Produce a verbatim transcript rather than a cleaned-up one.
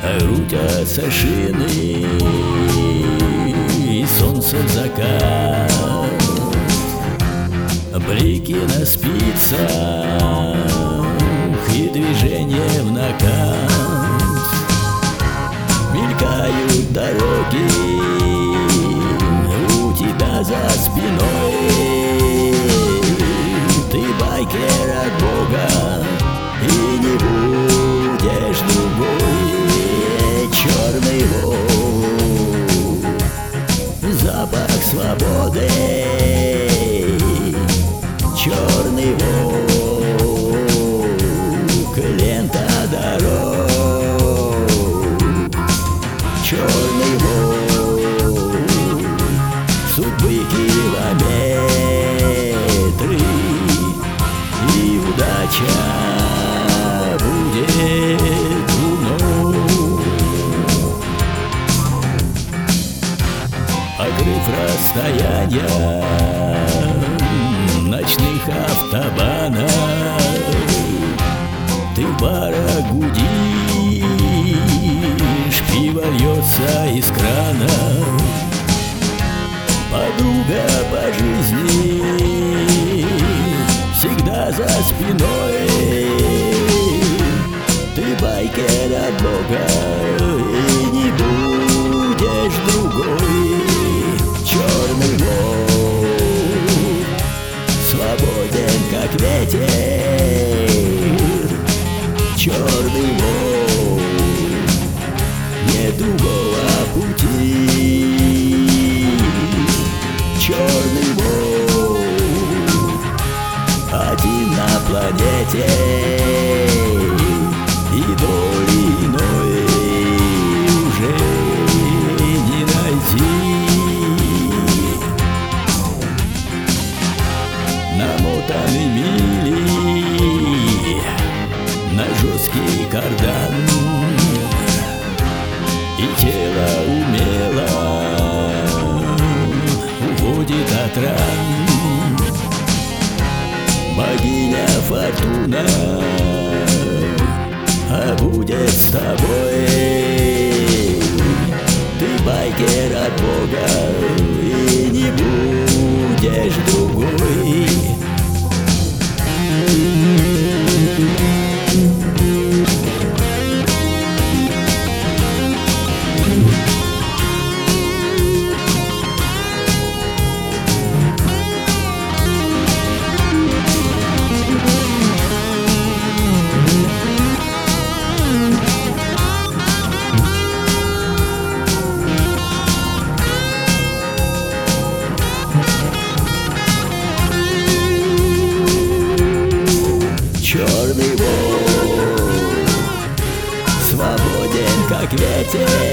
Крутятся шины, и солнце в закат, блики на спицах и движение в накат. Мелькают дороги у тебя за спиной. Ты байкер от Бога и не будешь другой. Черный волк, запах свободы. Черный волк, лента дорог. Черный волк, судьбы километры, и удача будет луной. Покрыв расстояния ночных автобанов, ты в барах гудишь, пиво льется из крана. Подруга по жизни всегда за спиной. Ты байкер от Бога и не будешь другой. Черный волк, свободен как ветер. Черный волк, нет другого пути. Черный волк, один на планете, и доли иной уже не найти. Намотаны мили на жесткий кардан, и тело умело уходит от ран. Богиня Фортуна, а будет с тобой. Ты байкер от Бога и не будешь другой. Черный волк, свободен как ветер.